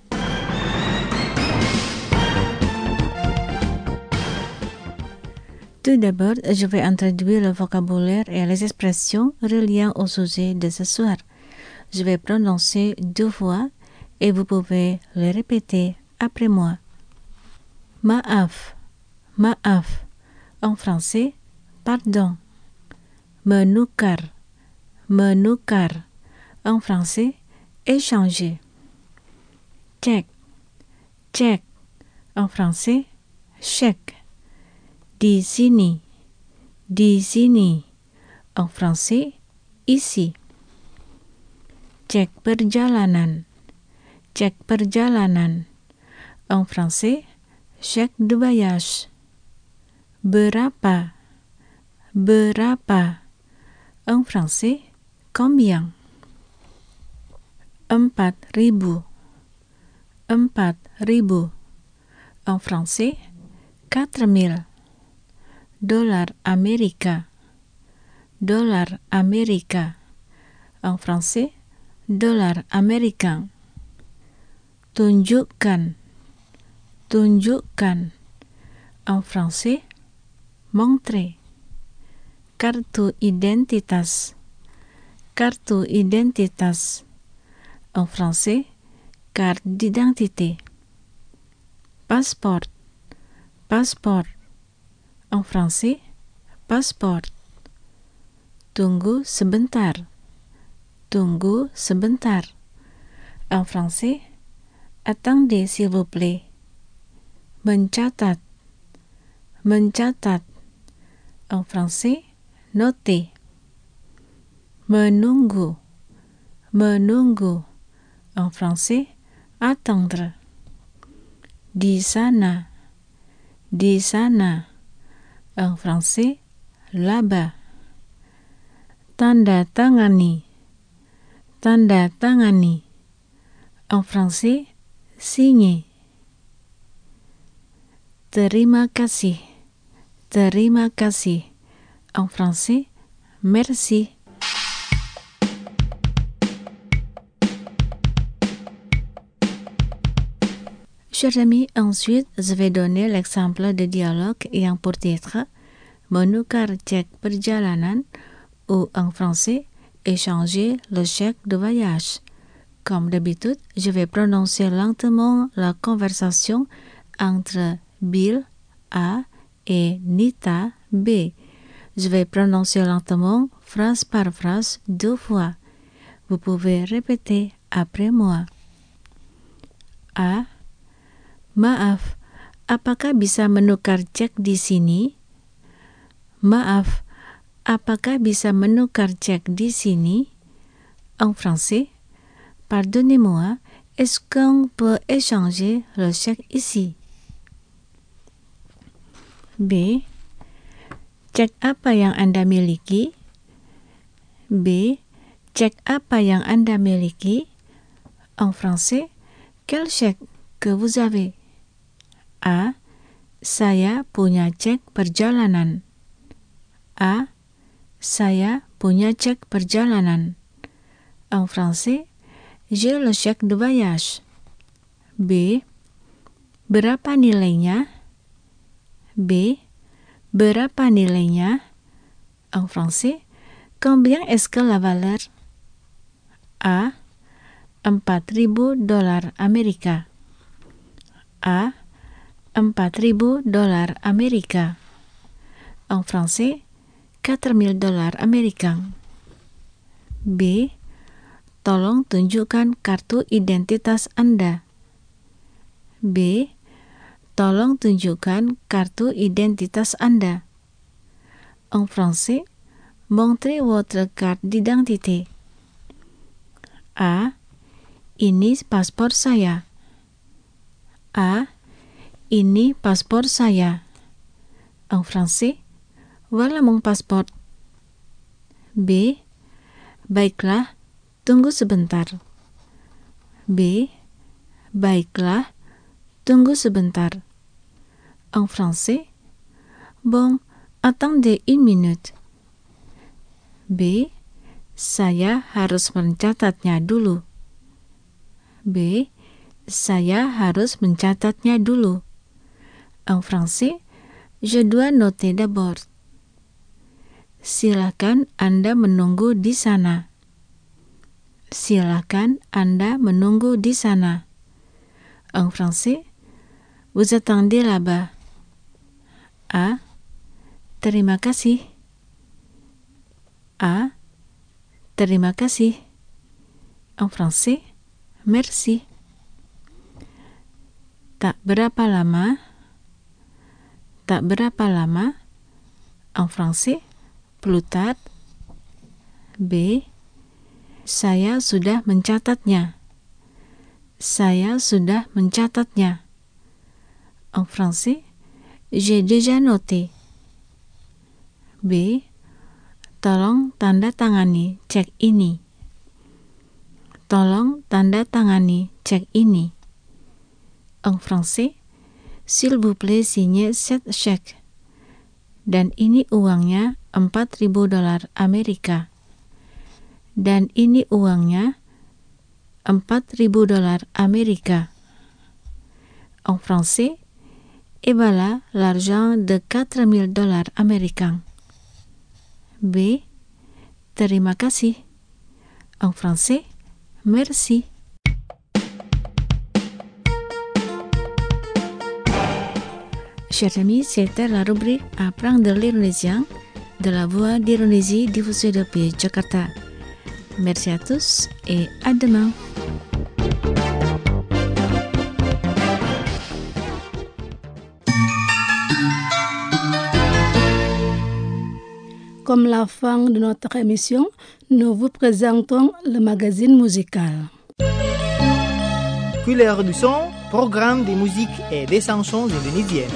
Tout d'abord, je vais introduire le vocabulaire et les expressions reliées au sujet de ce soir. Je vais prononcer deux fois et vous pouvez les répéter après moi. Maaf, maaf. En français, pardon. Menukar, menukar. En français, échanger. Cek, cek. En français, chèque. Di sini, di sini. En français, ici. Cek perjalanan, cek perjalanan. En français, chèque de voyage. Berapa, berapa. En français, combien? Empat ribu, empat ribu. En français, quatre mille. Dollar Amerika, dollar Amerika. En français, dollar américain. Tunjukkan, tunjukkan. En français, montrer. Kartu identitas, kartu identitas. En français, carte d'identité. Passeport, passeport. En français, passeport. Tunggu sebentar, tunggu sebentar. En français, attendez s'il vous plaît. Mencatat, mencatat. En français, noter. Menunggu, menunggu. En français, attendre. Di sana, di sana. En français, là-bas. Tanda tangani, tanda tangani. En français, Signé. Terima kasih. Terima kasih. En français, merci. Chers amis, ensuite, je vais donner l'exemple de dialogue ayant pour titre menukar cek perjalanan ou en français, échanger le chèque de voyage. Comme d'habitude, je vais prononcer lentement la conversation entre Bill A et Nita B. Je vais prononcer lentement, phrase par phrase, deux fois. Vous pouvez répéter après moi. A. Maaf, apakah bisa menukar cek di sini? Maaf, apakah bisa menukar cek di sini? En français, pardonnez-moi, est-ce qu'on peut échanger le chèque ici? B. Cek apa yang Anda miliki? B. Cek apa yang Anda miliki? En français, quel chèque que vous avez? A. Saya punya cek perjalanan. A. Saya punya cek perjalanan. En français, j'ai le chèque de voyage. B. Berapa nilainya? B. Berapa nilainya? En français, combien est-ce que la valeur? A. Empat ribu dolar Amerika. A. Empat ribu dolar Amerika. En français, quatre mille dollars américains. B. Tolong tunjukkan kartu identitas Anda. B. Tolong tunjukkan kartu identitas Anda. En français, montrez votre carte d'identité. A. Ini paspor saya. A. Ini paspor saya. En français, voilà mon passeport. B. Baiklah, tunggu sebentar. B. Baiklah, tunggu sebentar. En français, bon, attendez une minute. B. Saya harus mencatatnya dulu. B. Saya harus mencatatnya dulu. En français, je dois noter d'abord. Silakan Anda menunggu di sana. Silakan Anda menunggu di sana. En français, vous attendez là-bas. A. Terima kasih. A. Terima kasih. En français, merci. Tak berapa lama. Tak berapa lama. En français, plus tard. B. Saya sudah mencatatnya. Saya sudah mencatatnya. En français, j'ai déjà noté. B. Tolong tanda tangani cek ini. Tolong tanda tangani cek ini. En français, s'il vous plaît signez cet chèque. Dan ini uangnya empat ribu dolar Amerika. Dan ini uangnya empat ribu dolar Amerika. En français, et voilà l'argent de quatre mille dollars américains. B. Terima kasih. En français, merci. Chers amis, c'était la rubrique Apprendre l'indonésien de la Voix d'Indonésie diffusée depuis Jakarta. Merci à tous et à demain. Comme la fin de notre émission, nous vous présentons le magazine musical. Couleur du son, programme de musique et des chansons indonésiennes.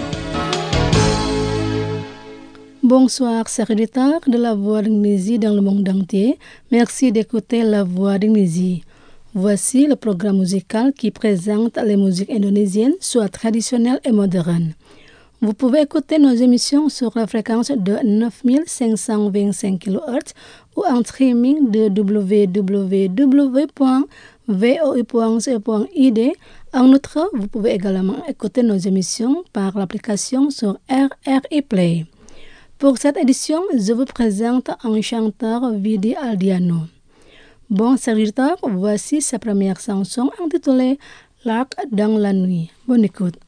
Bonsoir, chers auditeurs de la Voix d'Indonésie dans le monde entier. Merci d'écouter la Voix d'Indonésie. Voici le programme musical qui présente les musiques indonésiennes, soit traditionnelles et modernes. Vous pouvez écouter nos émissions sur la fréquence de neuf mille cinq cent vingt-cinq kilohertz ou en streaming de w w w point v o i point c point i d. En outre, vous pouvez également écouter nos émissions par l'application sur R R I Play. Pour cette édition, je vous présente un chanteur, Vidi Aldiano. Bon serviteur, voici sa première chanson intitulée Lark dans la nuit. Bonne écoute.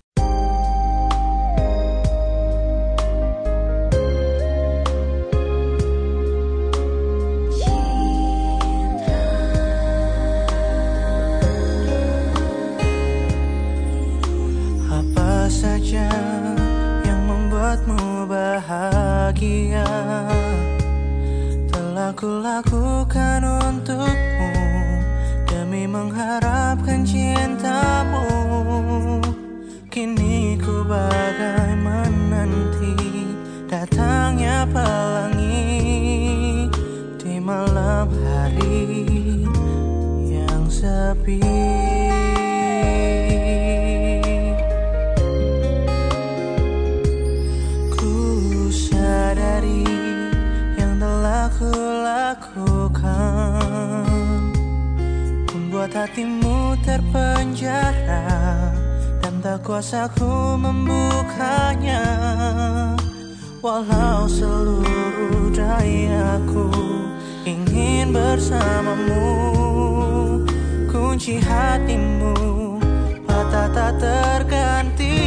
Apa saja yang membuatmu bahagia telah kulakukan untukmu demi mengharapkan cintamu. Kini ku bagai menanti datangnya pelangi di malam hari yang sepi. Kulakukan membuat hatimu terpenjara dan tak kuasa ku membukanya. Walau seluruh dayaku ingin bersamamu, kunci hatimu patah tak terganti.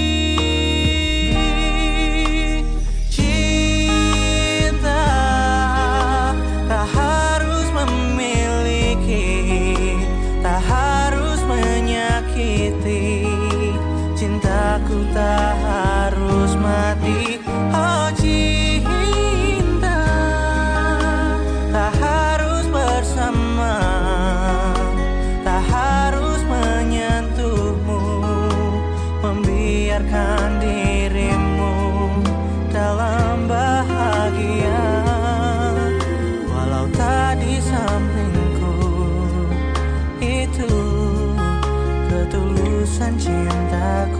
Cintaku tak harus mati. Oh cinta, tak harus bersama, tak harus menyentuhmu, membiarkan dirimu dalam bahagia. Walau tak di sampingku, itu ketulusan cintaku.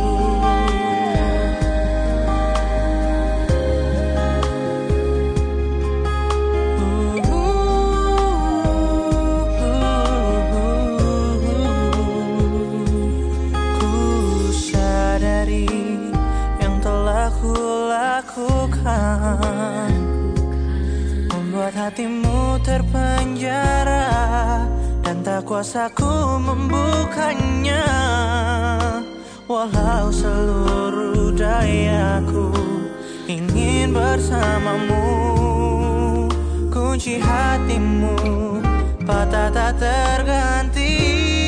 Ku sadari yang telah kulakukan membuat hatimu terpenjara dan tak kuasa ku membukanya. Walau seluruh dayaku ingin bersamamu, kunci hatimu patah tak terganti.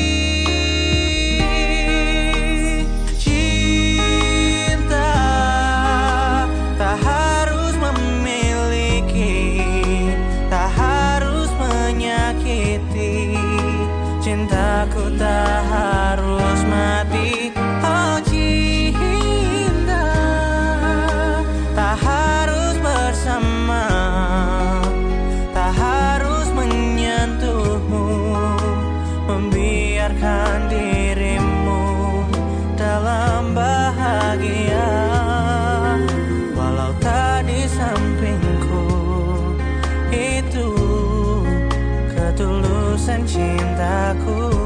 Cinta tak harus memiliki, tak harus menyakiti. Cintaku tak harus mati. Oh cinta, tak harus bersama, tak harus menyentuhmu, membiarkan dirimu dalam bahagia. Walau tak di sampingku, itu ketulusan cintaku.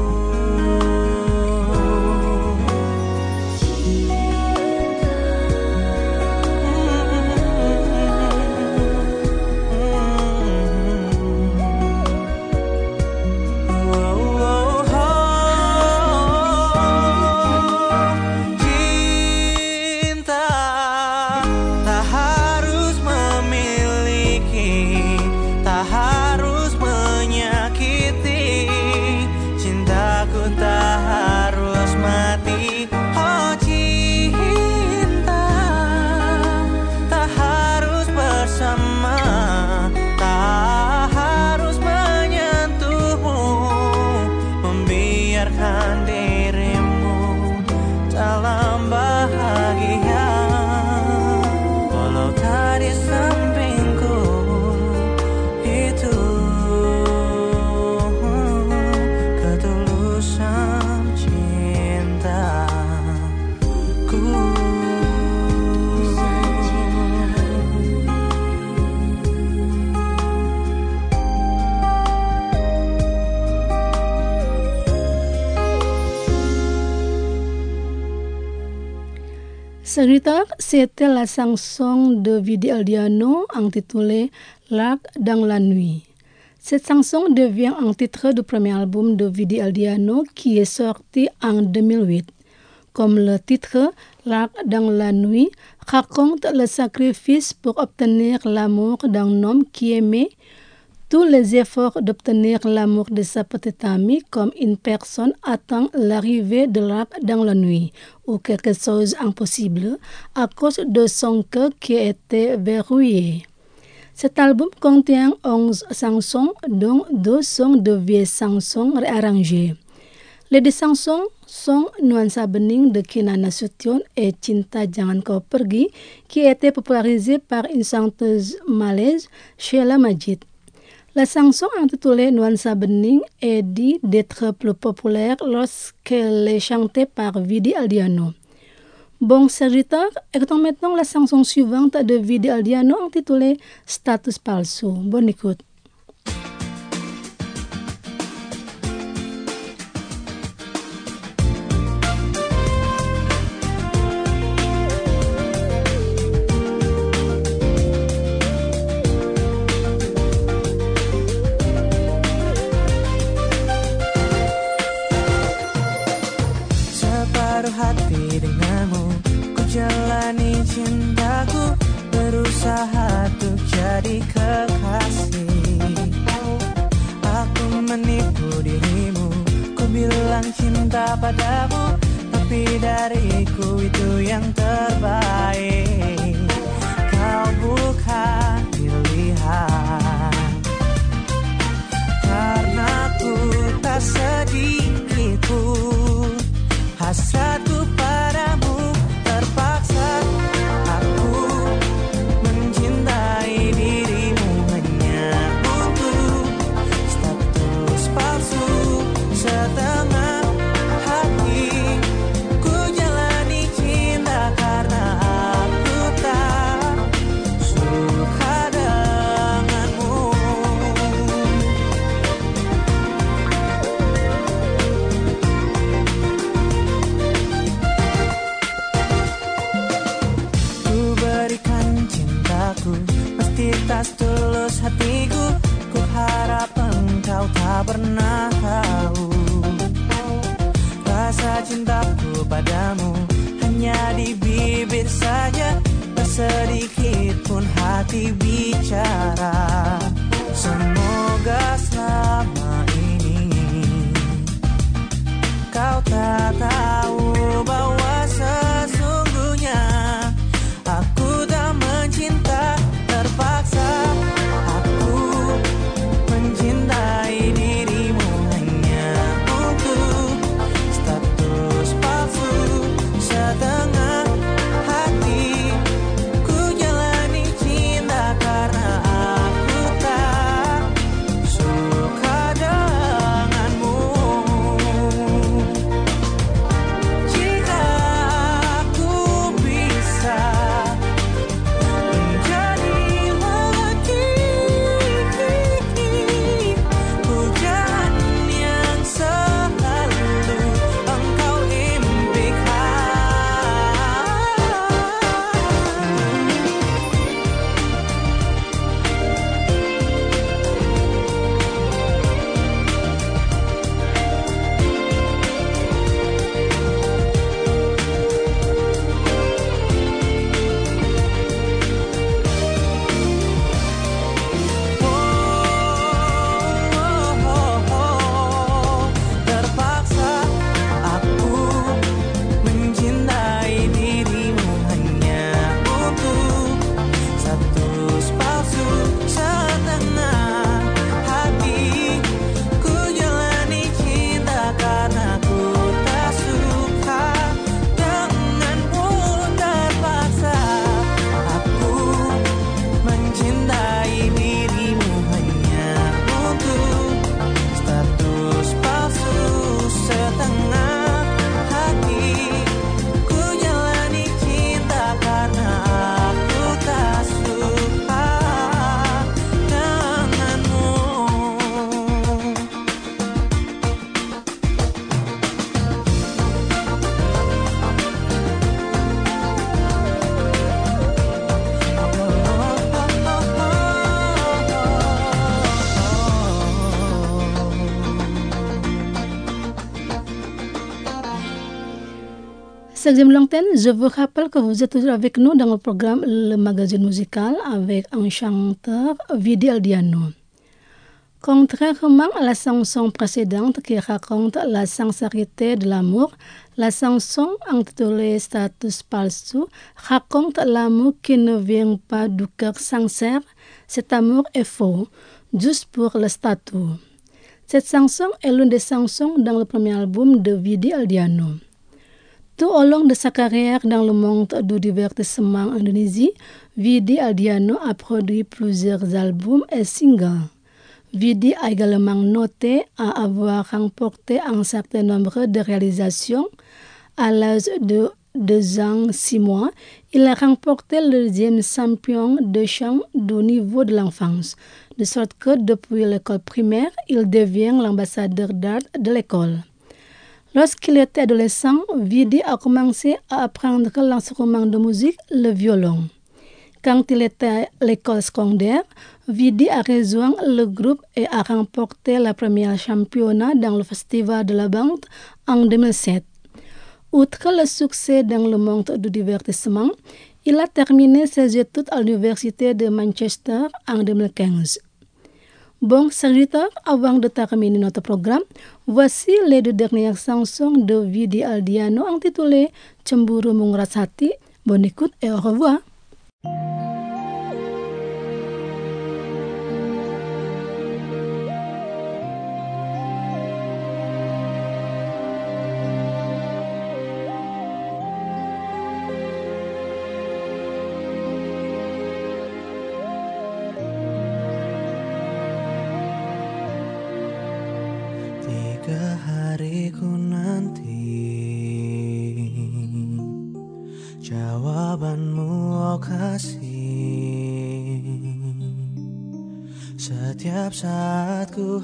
serviteur, c'était la chanson de Vidi Aldiano intitulée L'arc dans la nuit. Cette chanson devient un titre du premier album de Vidi Aldiano qui est sorti en deux mille huit. Comme le titre, L'arc dans la nuit raconte le sacrifice pour obtenir l'amour d'un homme qui aimait tous les efforts d'obtenir l'amour de sa petite amie comme une personne attend l'arrivée de l'arc dans la nuit ou quelque chose d'impossible à cause de son cœur qui était verrouillé. Cet album contient onze chansons, dont deux sont de vieilles chansons réarrangées. Les deux chansons sont Nuansa Bening de Kina Nasution et Cinta Jangan Kau Pergi, qui étaient popularisées par une chanteuse malaise, Sheila Majid. La chanson intitulée Nuansa Bening est dit d'être plus populaire lorsqu'elle est chantée par Vidi Aldiano. Bon serviteur, écoutons maintenant la chanson suivante de Vidi Aldiano intitulée Status Palsu. Bonne écoute. Hati denganmu, ku jalani cintaku, berusaha untuk jadi kekasih. Aku menipu dirimu, ku bilang cinta padamu, tapi dariku itu yang terbaik. Kau bukan pilihan, karena ku tak sedikit pun hasratku padamu terpaksa. Aku mencintai dirimu hanya untuk status palsu. Setengah hati ku jalani cinta karena aku tak suka denganmu. Mesti tak tulus hatiku, ku harap engkau tak pernah tahu. Rasa cintaku padamu hanya di bibir saja, tak sedikit pun hati bicara. Semoga selama ini kau tak tahu bahwa sesungguhnya aku tak mencinta terpaksa. Aku mencintai dirimu hanya untuk status palsu. Setengah hati ku jalani cinta karena aku seizième l'antenne, je vous rappelle que vous êtes toujours avec nous dans le programme Le Magazine Musical avec un chanteur, Vidi Aldiano. Contrairement à la chanson précédente qui raconte la sincérité de l'amour, la chanson intitulée Status Palsu raconte l'amour qui ne vient pas du cœur sincère. Cet amour est faux, juste pour le statut. Cette chanson est l'une des chansons dans le premier album de Vidi Aldiano. Tout au long de sa carrière dans le monde du divertissement en Indonésie, Vidi Aldiano a produit plusieurs albums et singles. Vidi a également noté à avoir remporté un certain nombre de réalisations. À l'âge de deux ans, six mois, il a remporté le deuxième champion de chant du niveau de l'enfance, de sorte que depuis l'école primaire, il devient l'ambassadeur d'art de l'école. Lorsqu'il était adolescent, Vidi a commencé à apprendre l'instrument de musique, le violon. Quand il était à l'école secondaire, Vidi a rejoint le groupe et a remporté la première championnat dans le festival de la bande en deux mille sept. Outre le succès dans le monde du divertissement, il a terminé ses études à l'université de Manchester en deux mille quinze. Bon, serviteurs, avant de terminer notre programme, voici les deux dernières chansons de Vidi Aldiano intitulées Cemburu Menguras Hati. Bonne écoute et au revoir. Tiga hariku nanti jawabanmu oh kasih. Setiap saat ku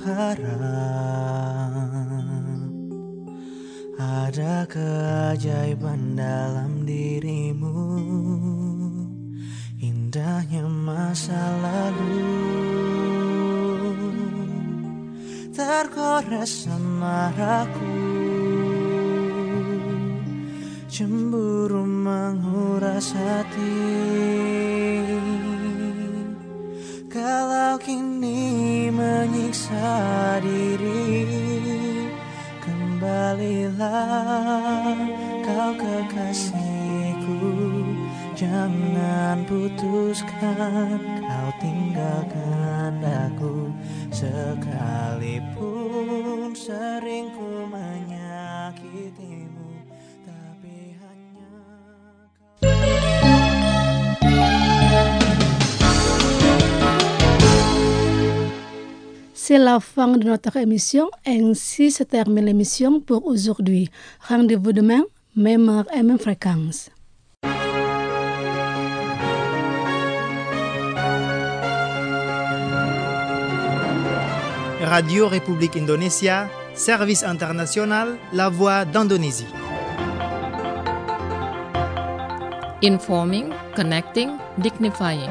harap ada keajaiban dalam dirimu. Indahnya masa lalu tergores amarahku, cemburu menguras hati. Kalau kini menyiksa diri, kembalilah kau kekasihku. Jangan putuskan kau tinggalkan aku, sekalipun sering ku menyakitimu, tapi hanya C'est la fin de notre émission. Ainsi se termine l'émission pour aujourd'hui. Rendez-vous demain, même heure et même fréquence. Radio République Indonésia, Service international, La Voix d'Indonésie. Informing, connecting, dignifying.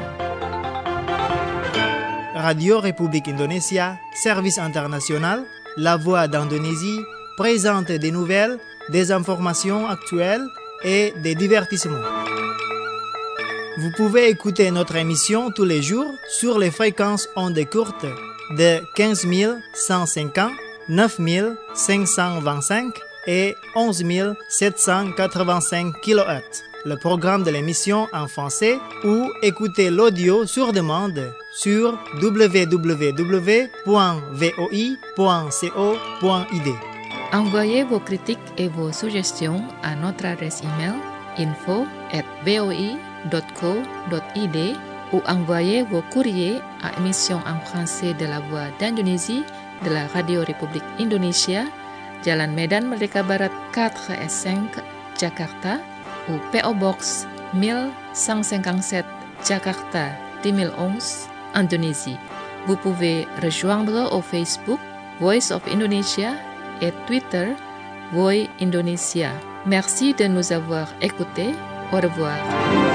Radio République Indonésia, Service international, La Voix d'Indonésie, présente des nouvelles, des informations actuelles et des divertissements. Vous pouvez écouter notre émission tous les jours sur les fréquences ondes courtes de quinze mille cent cinquante, neuf mille cinq cent vingt-cinq et onze mille sept cent quatre-vingt-cinq kilohertz. Le programme de l'émission en français ou écoutez l'audio sur demande sur w w w point v o i point co point i d. Envoyez vos critiques et vos suggestions à notre adresse email info at v o i dot co dot i d ou envoyez vos courriers à émission en français de la Voix d'Indonésie de la Radio République Indonésia, Jalan Medan Merdeka Barat quatre et cinq, Jakarta, ou P O Box mille cent cinquante-sept, Jakarta deux mille onze, Indonésie. Vous pouvez rejoindre au Facebook Voice of Indonesia et Twitter Voix Indonesia. Merci de nous avoir écoutés. Au revoir.